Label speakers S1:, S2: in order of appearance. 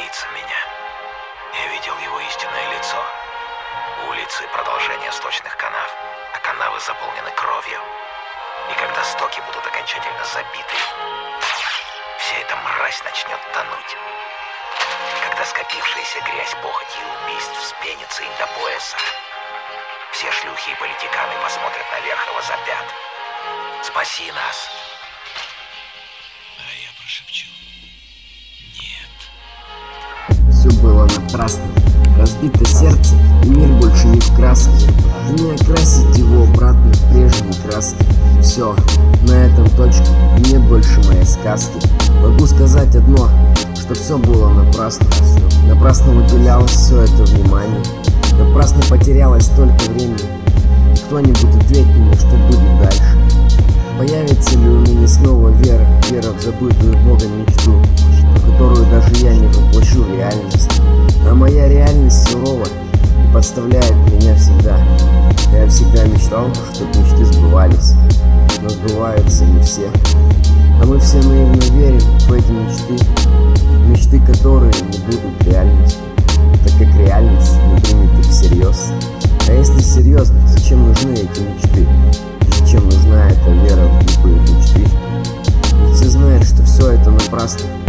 S1: боится меня. Я видел его истинное лицо. Улицы — продолжение сточных канав, а канавы заполнены кровью. И когда стоки будут окончательно забиты, вся эта мразь начнет тонуть. Когда скопившаяся грязь, похоти и убийств вспенится им до пояса, все шлюхи и политиканы посмотрят наверх и возопят: «Спаси нас!» А я прошепчу: «Нет».
S2: Все было напрасно. Разбито сердце, и мир больше не в красках. И не окрасить его обратно в прежние краски. Все, на этом точка, и нет больше моей сказки. Могу сказать одно, что все было напрасно. Напрасно уделялось все это внимание. Напрасно потерялось столько времени. Кто-нибудь ответь мне, что будет дальше. Появится ли у меня снова вера в забытую Богом мечту, которую даже я не воплощу в реальность. А моя реальность сурова и подставляет меня всегда. Я всегда мечтал, чтобы мечты сбывались, но сбываются не все. А мы все наивно верим в эти мечты, которые не будут реальностью, так как реальность не примет их всерьез. А если серьезно, зачем нужны эти мечты? Зачем нужна эта вера в глупые мечты? Ведь все знают, что все это напрасно.